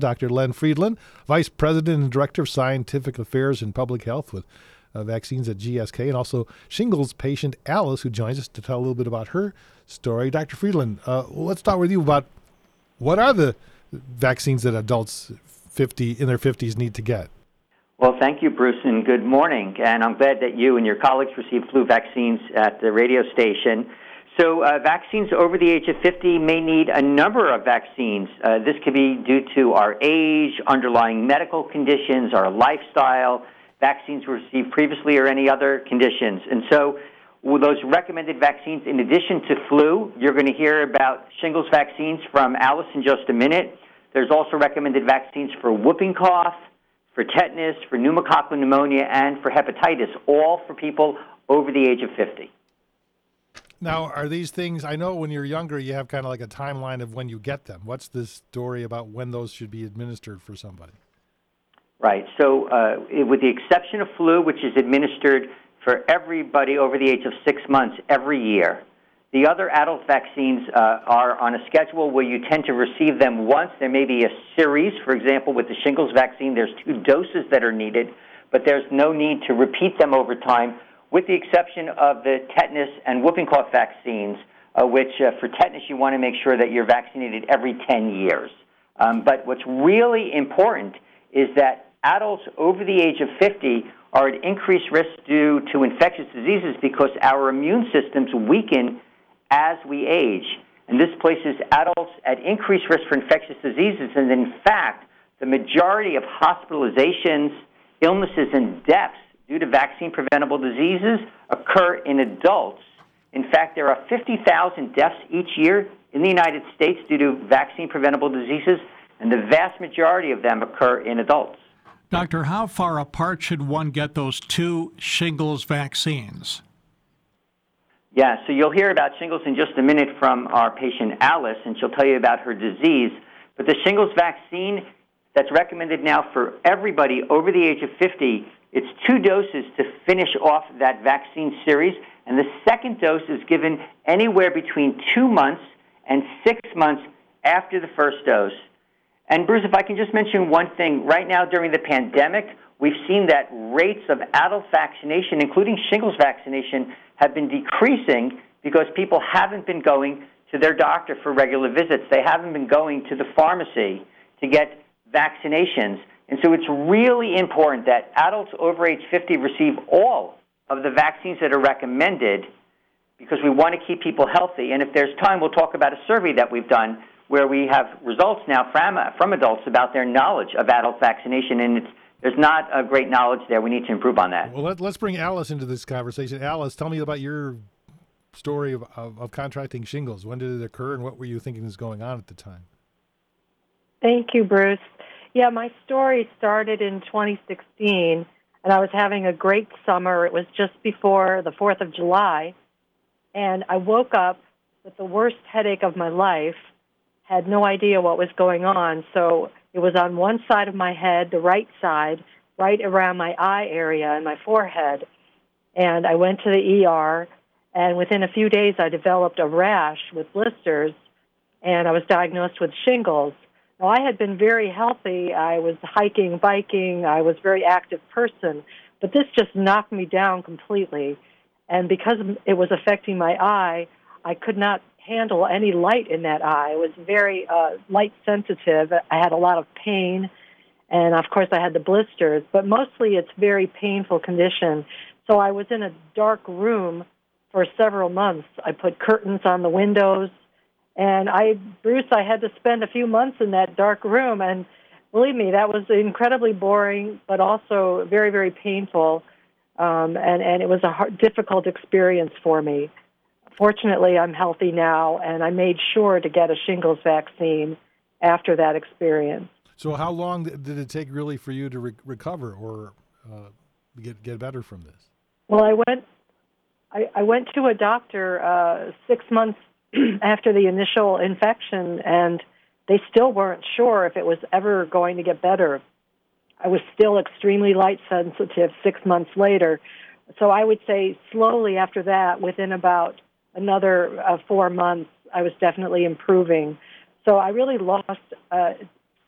Dr. Len Friedland, Vice President and Director of Scientific Affairs and Public Health with vaccines at GSK, and also shingles patient Alice, who joins us to tell a little bit about her story. Dr. Friedland, let's start with you about what are the vaccines that adults in their 50s need to get? Well, thank you, Bruce, and good morning. And I'm glad that you and your colleagues received flu vaccines at the radio station. So vaccines over the age of 50 may need a number of vaccines. This could be due to our age, underlying medical conditions, our lifestyle, vaccines received previously, or any other conditions. And so with those recommended vaccines, in addition to flu, you're going to hear about shingles vaccines from Alice in just a minute. There's also recommended vaccines for whooping cough, for tetanus, for pneumococcal pneumonia, and for hepatitis, all for people over the age of 50. Now, are these things, I know when you're younger, you have kind of like a timeline of when you get them. What's the story about when those should be administered for somebody? Right. So with the exception of flu, which is administered for everybody over the age of 6 months every year, the other adult vaccines are on a schedule where you tend to receive them once. There may be a series. For example, with the shingles vaccine, there's 2 doses that are needed, but there's no need to repeat them over time, with the exception of the tetanus and whooping cough vaccines, which for tetanus you want to make sure that you're vaccinated every 10 years. But what's really important is that adults over the age of 50 are at increased risk due to infectious diseases because our immune systems weaken as we age. And this places adults at increased risk for infectious diseases. And in fact, the majority of hospitalizations, illnesses, and deaths due to vaccine-preventable diseases occur in adults. In fact, there are 50,000 deaths each year in the United States due to vaccine-preventable diseases, and the vast majority of them occur in adults. Doctor, how far apart should one get those 2 shingles vaccines? Yeah, so you'll hear about shingles in just a minute from our patient Alice, and she'll tell you about her disease. But the shingles vaccine that's recommended now for everybody over the age of 50, it's 2 doses to finish off that vaccine series, and the second dose is given anywhere between 2 months and 6 months after the first dose. And Bruce, if I can just mention one thing, right now during the pandemic, we've seen that rates of adult vaccination, including shingles vaccination, have been decreasing because people haven't been going to their doctor for regular visits. They haven't been going to the pharmacy to get vaccinations. And so it's really important that adults over age 50 receive all of the vaccines that are recommended because we want to keep people healthy. And if there's time, we'll talk about a survey that we've done where we have results now from adults about their knowledge of adult vaccination, and there's not a great knowledge there. We need to improve on that. Well, let's bring Alice into this conversation. Alice, tell me about your story of contracting shingles. When did it occur, and what were you thinking was going on at the time? Thank you, Bruce. Yeah, my story started in 2016, and I was having a great summer. It was just before the 4th of July, and I woke up with the worst headache of my life, had no idea what was going on. So it was on one side of my head, the right side, right around my eye area and my forehead. And I went to the ER, and within a few days I developed a rash with blisters, and I was diagnosed with shingles. Now, I had been very healthy. I was hiking, biking. I was a very active person. But this just knocked me down completely. And because it was affecting my eye, I could not handle any light in that eye. It was very light sensitive. I had a lot of pain, and of course I had the blisters, but mostly it's very painful condition. So I was in a dark room for several months. I put curtains on the windows, and Bruce, I had to spend a few months in that dark room, and believe me, that was incredibly boring, but also very, very painful, and it was a difficult experience for me. Fortunately, I'm healthy now, and I made sure to get a shingles vaccine after that experience. So how long did it take really for you to recover or get better from this? Well, I went to a doctor 6 months after the initial infection, and they still weren't sure if it was ever going to get better. I was still extremely light sensitive 6 months later. So I would say slowly after that, within about another 4 months, I was definitely improving. So I really lost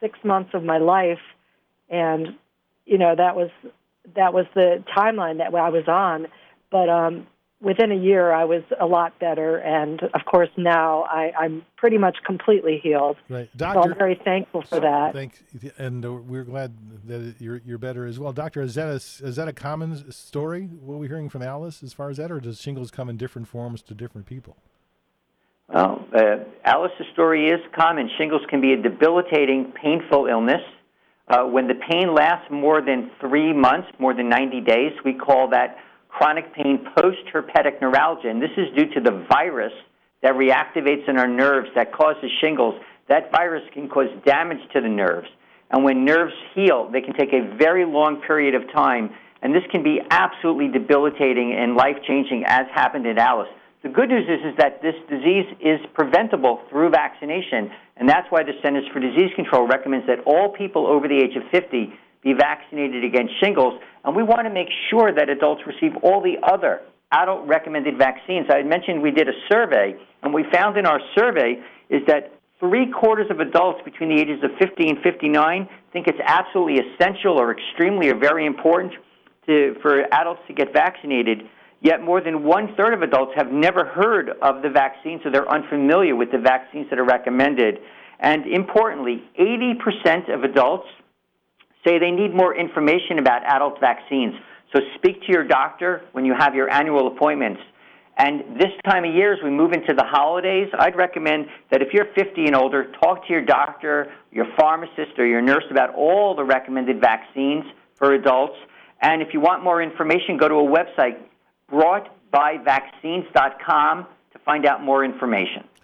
6 months of my life, and that was the timeline that I was on. But within a year, I was a lot better, and of course now I'm pretty much completely healed. Right, So Doctor. I'm very thankful for that. And we're glad that you're better as well, Doctor. Is that a common story? What we're hearing from Alice as far as that, or does shingles come in different forms to different people? Well, Alice's story is common. Shingles can be a debilitating, painful illness. When the pain lasts more than 3 months, more than 90 days, we call that chronic pain post-herpetic neuralgia. And this is due to the virus that reactivates in our nerves that causes shingles. That virus can cause damage to the nerves. And when nerves heal, they can take a very long period of time. And this can be absolutely debilitating and life-changing, as happened in Alice. The good news is that this disease is preventable through vaccination, and that's why the Centers for Disease Control recommends that all people over the age of 50 be vaccinated against shingles, and we want to make sure that adults receive all the other adult-recommended vaccines. I had mentioned we did a survey, and we found in our survey is that 3/4 of adults between the ages of 50 and 59 think it's absolutely essential or extremely or very important for adults to get vaccinated. Yet more than 1/3 of adults have never heard of the vaccine, so they're unfamiliar with the vaccines that are recommended. And importantly, 80% of adults say they need more information about adult vaccines. So speak to your doctor when you have your annual appointments. And this time of year, as we move into the holidays, I'd recommend that if you're 50 and older, talk to your doctor, your pharmacist, or your nurse about all the recommended vaccines for adults. And if you want more information, go to a website, broughtbyvaccines.com, to find out more information.